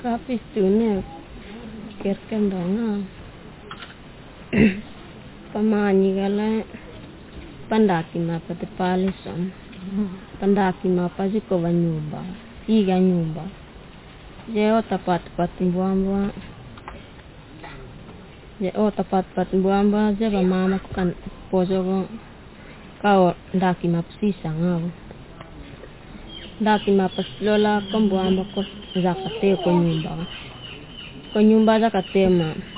Kapis tuh kerken dong pamani gala pandaki mapa te palison pandaki mapa jiko nyumba iga nyumba jeo tapat buamba jeo tapat buamba jeba mama kan pojogo kau daki mapa sisa ngau daki mapa lola kombuamba ko zakate ko nyumba zakate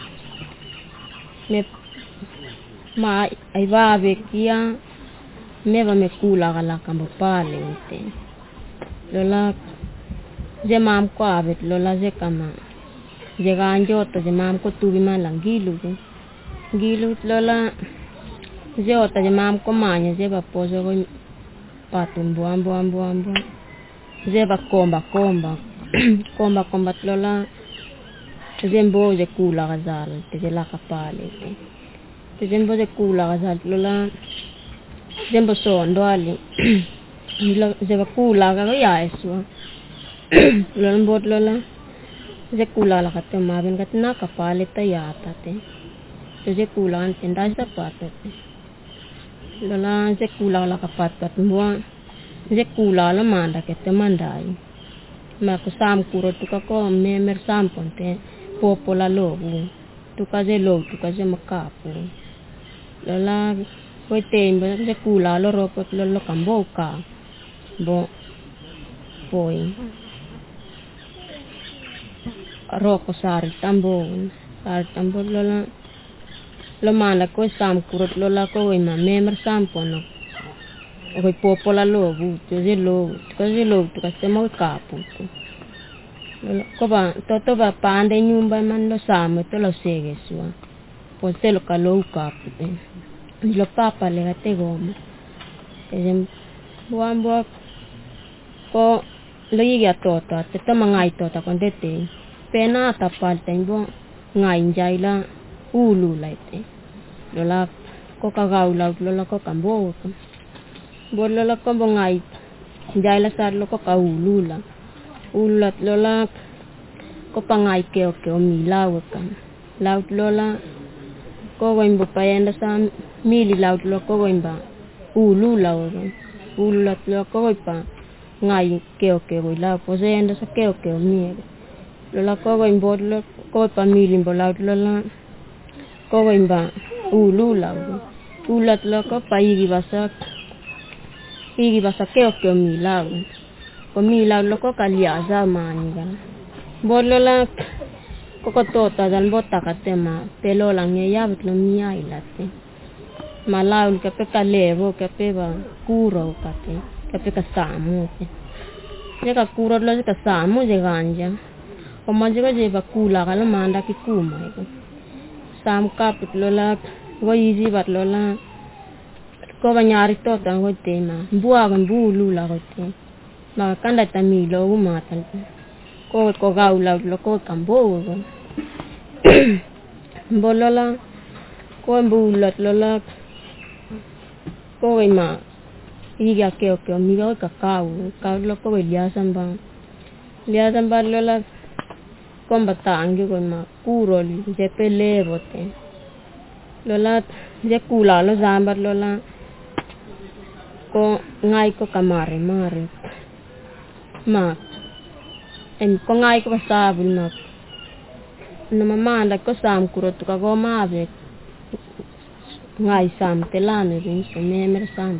ma aiva vekia meva me kula gala kambo pale ute lola je mam ko avet lola je kama je ganjo to je mam ko tubi malang gilu lola je ota je mam ko manya je ba pozo go patum buambo je ba komba komba lola zembo je kula gazal te je la kapale te zembo je kula gazal lola zembo sondo ali je ba kula ga ya eso lola bot lola je kula la kate maben kat na kapale ta ya ta te je kula an tenda sa pata lola je kula la kapat pat mo je kula la manda ke te mandai ma ko sam kuro tu ka ko memer sam ponte popola lobu tu ka je makapu lola ko tembo je kula lo ropot lo kamboka bo poi roko sari tambo lola lo manda ko sam kuro lola ko ma memer sam pono ko popola lobu je lo tu ka se mo kapu ko ba toto ba pande nyumba man lo samo to lo sege sua po se lo kalo kapu lo papa le gate goma ejem buambo ko lo yiga tota te to mangai tota kon dete pena ta palte bo ngai jaila ulu laite lola ko kagaula lola ko kambo lola ko ngai jaila sar lo ko kaulula ulat lola ko pangai ke mi laut kan laut lola ko wembo payenda sam mili laut lo ko wemba ulula ulat lo ko pa ngai ke go la po zenda sa ke mi lola ko wembo lo ko pa mili bo laut lola ko wemba ulula ulat lo ko pa igi basa ke mi laut ko mila lo ko kalia zamani gan bolola ko tota dan bota katema pelo lang ya bitlo miya ilate malaul ka pe kalevo ka pe ba kuro kate ka pe kasamu je ka kuro lo ka samu je ganja o manje ga je ba kula ga manda ki kuma sam ka pitlo la go yizi bat lola ko banyari tota go tema bua gan bulu la go te ma kanda tamilo umatal ko gaula lo ko kambo bolola ko mbulat lola ko ma iga ke mi ga ka lo ko lia samba lola ko batangi ko ma kuro li je pele bote lola je kula lo zambar lola ko ngai ko kamare mare ma en ko ngai ko sabul ma na mama ko sam kuro to ka go ma be ngai sam telane rin so memer sam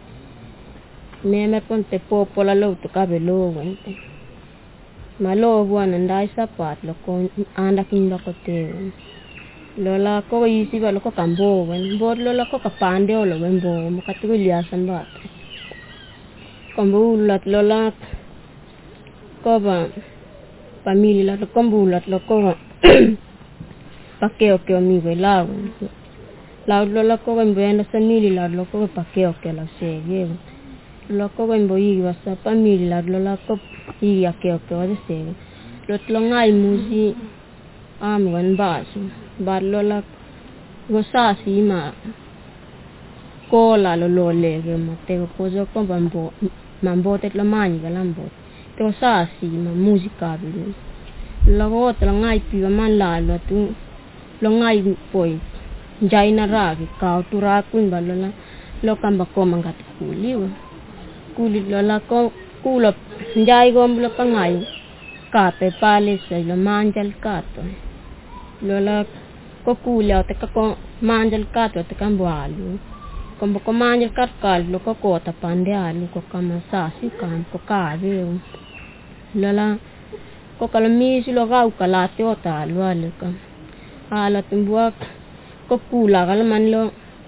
pon te popola lo to ka be lo wente ma lo buana ndai sapat lo ko anda kin lo ko te lola ko isi ba lo ko kambo wen bod lola ko kapande o lo wen bo mo ka tu lia san ba kambo lat lola ko ba pamilya la kombulat lo ko pakeo ke mi ve la lo ko ben benda samili la lo ko pakeo ke la sege lo ko ben boyi wa sa pamilya lo ko iya ke wa sege lo tlongai muzi am wan ba lo go sa si ma ko la lo lege mo te ko jo ko mambo te lo mani ga lambo to sa si ma musica bi lo go lo ngai pi man la lo tu lo ngai poi jai na ra ki ka tu ra kun ba lo kam ba ko mangat kuli lo la ko kulo jai gom lo ka ngai ka te pale se lo manjal ka to lo la ko kuli te ka ko manjal ka to te kam alu ko manjal ka lo ko ta pande alu ko kama sa si kam ko ka ve lo la ko kala mi si lo ga ka la te o ta lo ale ka ala tumbua ko kula kala man lo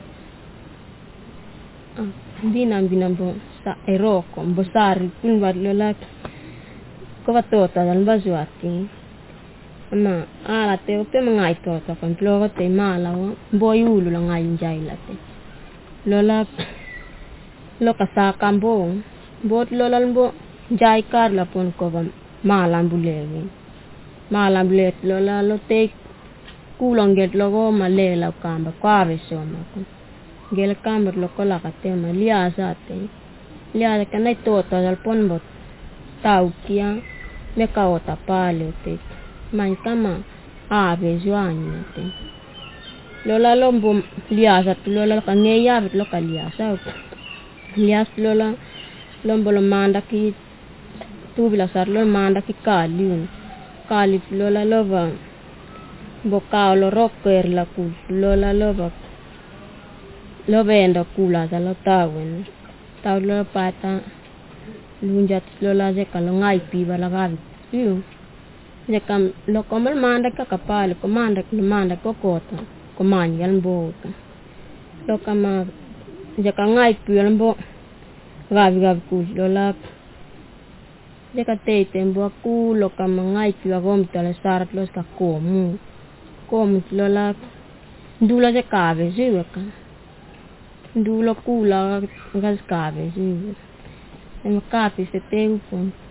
binam bo sa eroko besar pun wat lo la ko watota dal bazuati ama ala te o pe mangai to kan lo te mala bo yulu la ngai jai la te lo la lo ka sa kambo bot lo lan bo jai kar la pon ko malam bulet lo la lo te kulonget lo go male la kamba kwa ve so ma ko gel kamba lo ko la ka te ma lia ka nai to dal pon bot tau kia me ka ota pale te man kama ave joani te lo la lombo lia sa lo la ka ne ya lo ka lia sa lo la lombo lo manda ki tu bila sar lo manda ki kali lo la lo va boka lo rocker la ku lo la lo va lo vendo kula sa lo tau lo pata lunjat lo la je ka lo ngai pi ba la ga je kam lo komal manda ka kapal ko manda ko kota ko man yan bo lo kama je ka ngai pi yan bo ga ku lo la je ka te tembo ku lo kama ngai pi wa gom tala sarat lo ka komu lo la dula je ka ve ka dula kula gas ka ve em kapi se te upon